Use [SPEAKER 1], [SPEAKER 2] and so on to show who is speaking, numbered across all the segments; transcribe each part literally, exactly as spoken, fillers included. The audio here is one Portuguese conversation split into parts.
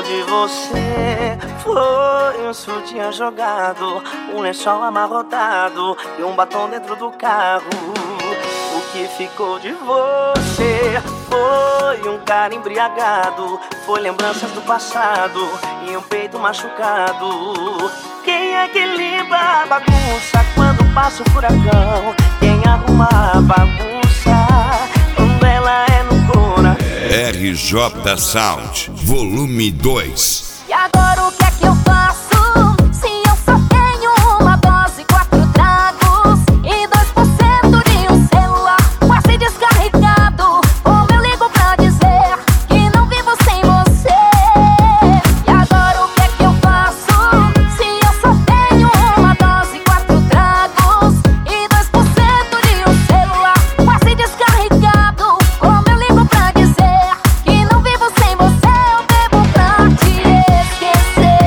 [SPEAKER 1] de você foi um sutiã jogado, um lençol amarrotado e um batom dentro do carro. O que ficou de você foi um cara embriagado, foi lembranças do passado e um peito machucado. Quem é que limpa a bagunça quando passa o furacão? Quem arruma a bagunça quando ela é no coração?
[SPEAKER 2] R J Sound, volume dois.
[SPEAKER 3] E agora o que é que eu faço? Se eu só tenho uma dose, quatro tragos e dois por cento de um celular quase descarregado. Como eu ligo pra dizer que não vivo sem você? E agora o que é que eu faço? Se eu só tenho uma dose, quatro tragos e dois por cento de um celular quase descarregado. Como eu ligo pra dizer que não vivo sem você? Eu bebo pra te esquecer.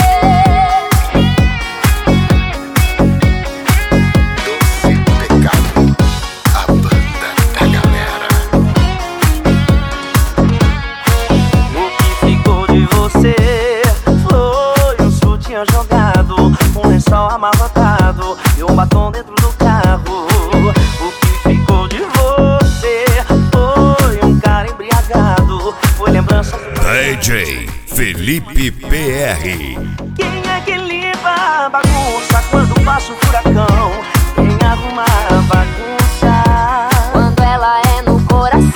[SPEAKER 1] O que ficou de você foi um sutiã jogado, um lençol amarrotado e um batom dentro do carro. O que ficou de você foi um cara embriagado, foi lembrança do
[SPEAKER 2] D J Felipe P R.
[SPEAKER 1] Quem é que limpa a bagunça quando passa o furacão? Quem arruma a bagunça
[SPEAKER 3] Quando ela é no coração.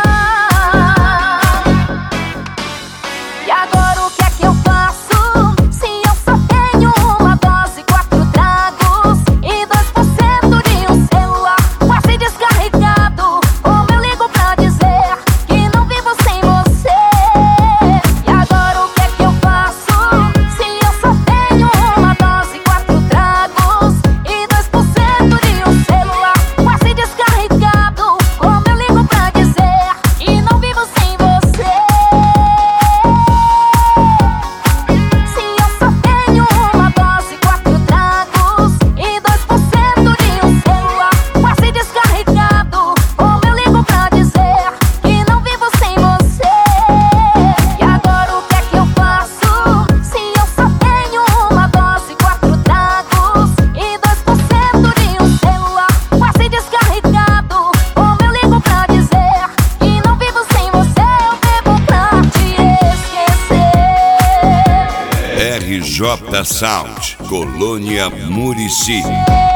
[SPEAKER 3] E agora o que é que eu faço? Se eu só tenho uma dose, quatro tragos e dois por cento de um celular quase descarregado. Como eu ligo pra dizer que não vivo sem você? E agora o que é que eu faço? Se eu só tenho uma dose, quatro tragos e dois por cento de um celular quase descarregado. Como eu ligo pra dizer que não vivo sem você? Se eu só tenho uma dose, quatro tragos e dois por cento de um celular quase descarregado. Como eu ligo pra dizer que não vivo sem você? E agora o que é que eu faço? Se eu só tenho uma dose, quatro tragos e dois por cento de um celular quase descarregado. Como eu ligo pra dizer que não vivo sem você? Eu bebo pra te esquecer.
[SPEAKER 2] R J Sound, Colônia Murici.